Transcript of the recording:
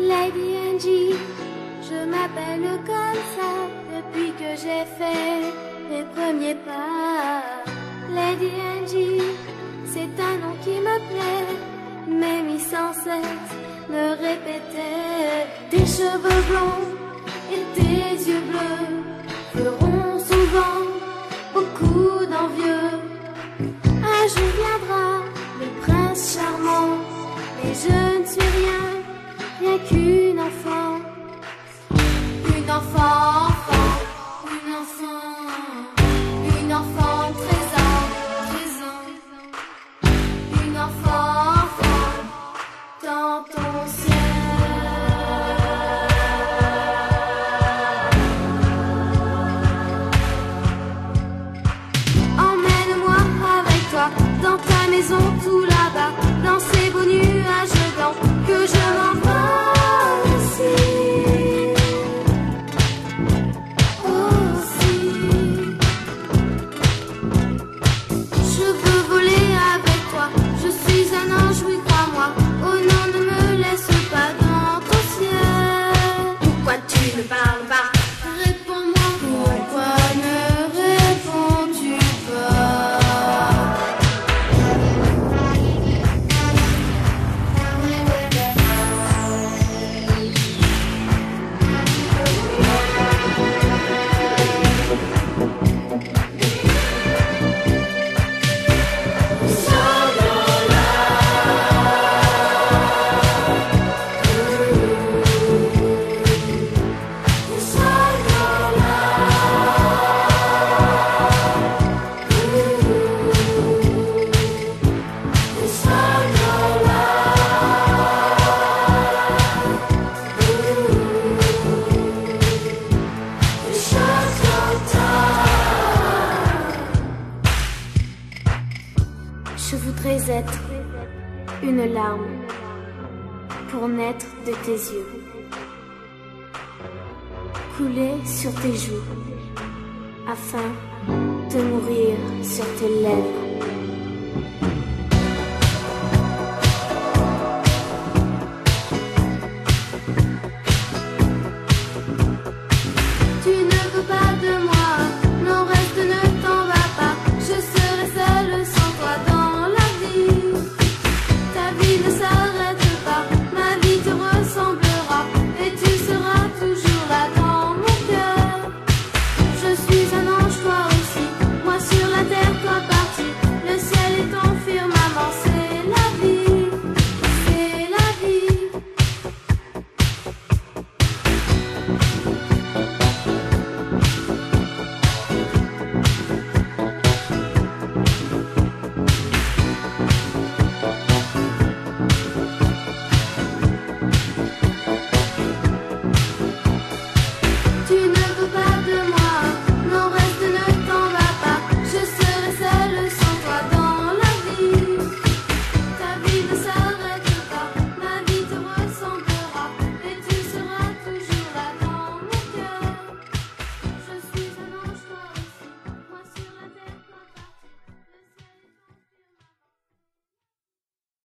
Lady Angie, je m'appelle comme ça depuis que j'ai fait mes premiers pas. Lady Angie, c'est un nom qui me plaît. Mamie sans cesse me répétait: tes cheveux blonds et tes yeux bleus feront souvent beaucoup d'envieux. Un jour viendra le prince charmant, mais je ne suis rien qu'une enfant. Une enfant, une enfant 13 ans, une enfant dans ton ciel. Emmène-moi avec toi dans ta maison tout là-bas, dans ces beaux nuages blancs, que je m'envole aussi. Je veux voler avec toi, je suis un ange, oui crois-moi. Oh non, ne me laisse pas dans ton ciel. Pourquoi tu ne parles pas? Réponds-moi, pourquoi ne réponds-tu pas? Je voudrais être une larme pour naître de tes yeux, couler sur tes joues afin de mourir sur tes lèvres.